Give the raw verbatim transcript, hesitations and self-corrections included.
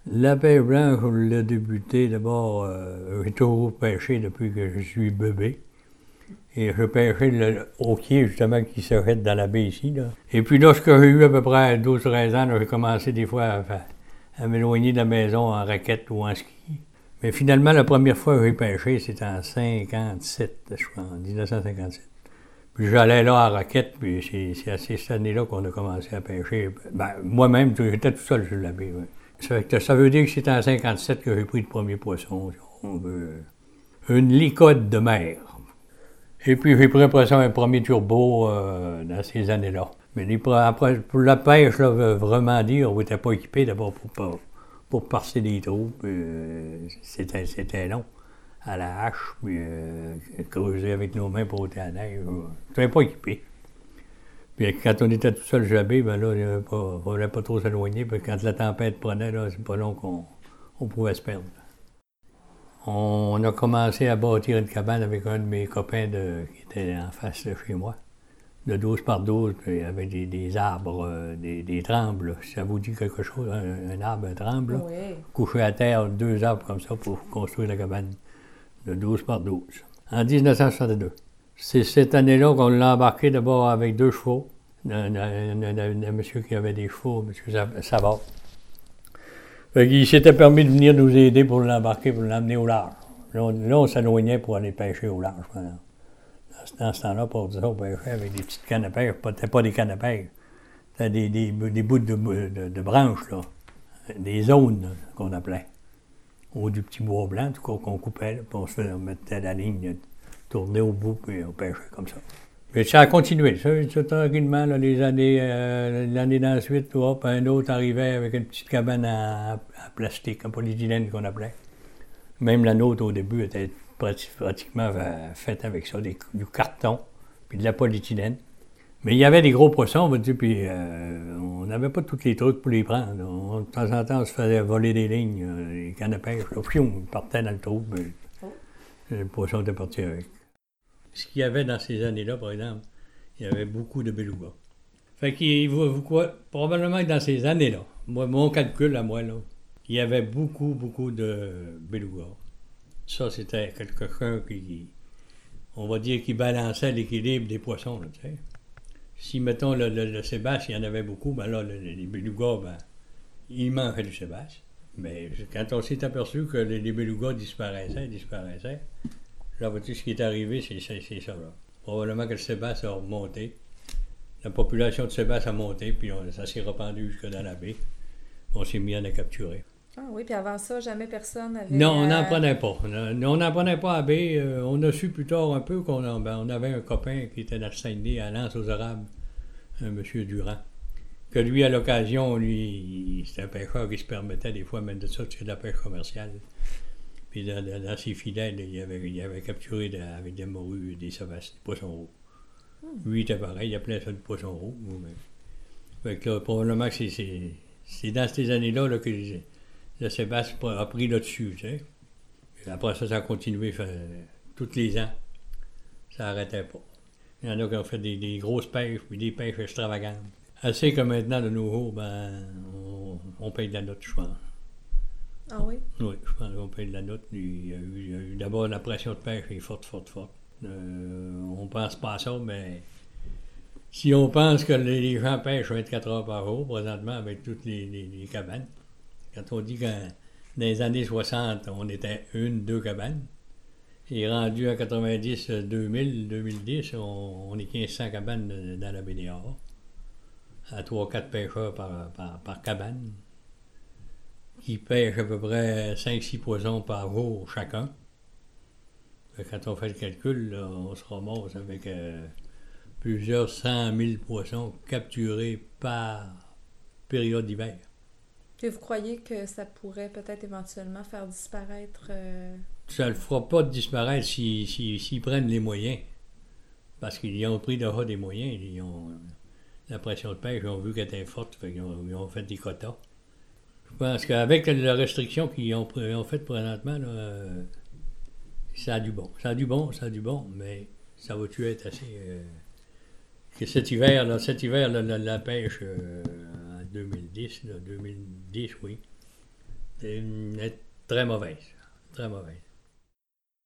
La pêche blanche, on l'a débuté d'abord, euh, j'ai toujours pêché depuis que je suis bébé. Et je pêchais le, au quai, justement, qui se jette dans la baie ici, là. Et puis lorsque j'ai eu à peu près douze treize ans, là, j'ai commencé des fois à, à m'éloigner de la maison en raquette ou en ski. Mais finalement, la première fois que j'ai pêché, c'était en cinquante-sept, je crois, en dix-neuf cent cinquante-sept. Puis j'allais là en raquette, puis c'est, c'est à cette année-là qu'on a commencé à pêcher. Ben, moi-même, j'étais tout seul sur la baie, ouais. Ça, ça veut dire que c'était en cinquante-sept que j'ai pris le premier poisson, si on veut. Une licotte de mer. Et puis j'ai pris après ça un premier turbo euh, dans ces années-là. Mais les, après, pour la pêche, là, veut vraiment dire, on n'était pas équipé d'abord pour, pour, pour parser des trous. Puis, euh, c'était, c'était long. À la hache, puis euh, creuser avec nos mains pour ôter la neige. On n'était pas équipé. Puis quand on était tout seul jabé, ben là, il ne fallait pas trop s'éloigner. Puis quand la tempête prenait, là, c'est pas long qu'on on pouvait se perdre. On a commencé à bâtir une cabane avec un de mes copains de, qui était en face de chez moi, de douze par douze, puis avec des, des arbres, euh, des, des trembles. Si ça vous dit quelque chose, un, un arbre, un tremble, Oui. couché à terre, deux arbres comme ça pour construire la cabane de douze par douze. En dix-neuf cent soixante-deux. C'est cette année-là qu'on l'a embarqué d'abord avec deux chevaux. Un, un, un, un, un monsieur qui avait des chevaux, M. Savard. Il s'était permis de venir nous aider pour l'embarquer, pour l'emmener au large. Là, on, là, on s'éloignait pour aller pêcher au large. Dans, dans ce temps-là, pour ça, on pêchait avec des petites cannes à pêche. C'était pas des cannes à pêche. C'était des, des, des bouts de, de, de branches, là. Des zones là, qu'on appelait. Ou du petit bois blanc, tout cas, qu'on coupait, là, puis on se faisait, on mettait la ligne, tournait au bout, puis on pêchait comme ça. Mais ça a continué, ça, ça tranquillement, là, les années, euh, l'année d'ensuite, hop, un autre arrivait avec une petite cabane à, à plastique, en polyéthylène qu'on appelait. Même la nôtre, au début, était pratiquement faite avec ça, des, du carton, puis de la polyéthylène. Mais il y avait des gros poissons, on va dire, puis euh, on n'avait pas tous les trucs pour les prendre. On, de temps en temps, on se faisait voler des lignes, euh, les cannes à pêche, là, puis on partait dans le trou, puis oh. Le poisson était parti avec. Ce qu'il y avait dans ces années-là, par exemple, il y avait beaucoup de belugas. Fait qu'il vous quoi, probablement que dans ces années-là, moi, mon calcul à moi, là, il y avait beaucoup, beaucoup de belugas. Ça, c'était quelqu'un qui, on va dire, qui balançait l'équilibre des poissons, là, tu sais. Si, mettons, le, le, le sébastien, il y en avait beaucoup, ben là, le, les belugas, ben, il manquait du sébastien. Mais quand on s'est aperçu que les, les belugas disparaissaient, disparaissaient, là, vois-tu, ce qui est arrivé, c'est, c'est, c'est ça, là. Probablement que le sébastien a remonté. La population de sébastien a monté, puis on, ça s'est répandu jusque dans la baie. On s'est mis à la capturer. Ah oui, puis avant ça, jamais personne n'avait... Non, on n'en prenait pas. On n'en prenait pas à baie. Euh, on a su plus tard un peu qu'on a, ben, on avait un copain qui était dans le Saint-Denis, à Lens aux Arabes, un monsieur Durand, que lui, à l'occasion, lui, c'était un pêcheur qui se permettait des fois même de ça, c'est de la pêche commerciale. Puis dans, dans, dans ses filets, là, il, avait, il avait capturé de, avec des morues, des sauvages, des poissons roux. Hmm. Lui, il était pareil, il appelait ça du poisson roux. Mais... Fait que là, probablement que c'est, c'est, c'est dans ces années-là là, que le Sébastien a pris là-dessus, tu sais. Et après ça, ça a continué fait, tous les ans. Ça n'arrêtait pas. Il y en a qui ont fait des, des grosses pêches, puis des pêches extravagantes. Assez que maintenant, de nos jours, ben, on, on paye de la note, je pense. Ah oui? Oui, je pense qu'on paye de la note. Il y a eu, il y a eu d'abord la pression de pêche est forte, forte, forte. Euh, on pense pas à ça, mais si on pense que les gens pêchent vingt-quatre heures par jour, présentement, avec toutes les, les, les cabanes, quand on dit que dans les années soixante, on était une, deux cabanes, et rendu à quatre-vingt-dix, deux mille, deux mille dix, on, on est quinze cents cabanes dans la baie des Havres, à trois quatre pêcheurs par, par, par cabane, qui pêchent à peu près cinq six poissons par jour chacun. Quand on fait le calcul, là, on se ramasse avec euh, plusieurs cent mille poissons capturés par période d'hiver. Et vous croyez que ça pourrait peut-être éventuellement faire disparaître... Euh... Ça ne le fera pas disparaître s'ils si, si, si prennent les moyens. Parce qu'ils ont pris déjà des moyens. Ils ont, la pression de pêche, ils ont vu qu'elle était forte, fait ils, ont, ils ont fait des quotas. Je pense qu'avec la restriction qu'ils ont, ont faite présentement, là, euh, ça a du bon. Ça a du bon, ça a du bon, mais ça va-tu être assez... Euh, que cet hiver, là, cet hiver, là, la, la pêche... Euh, deux mille dix, là, deux mille dix, oui. est très mauvaise. Très mauvaise.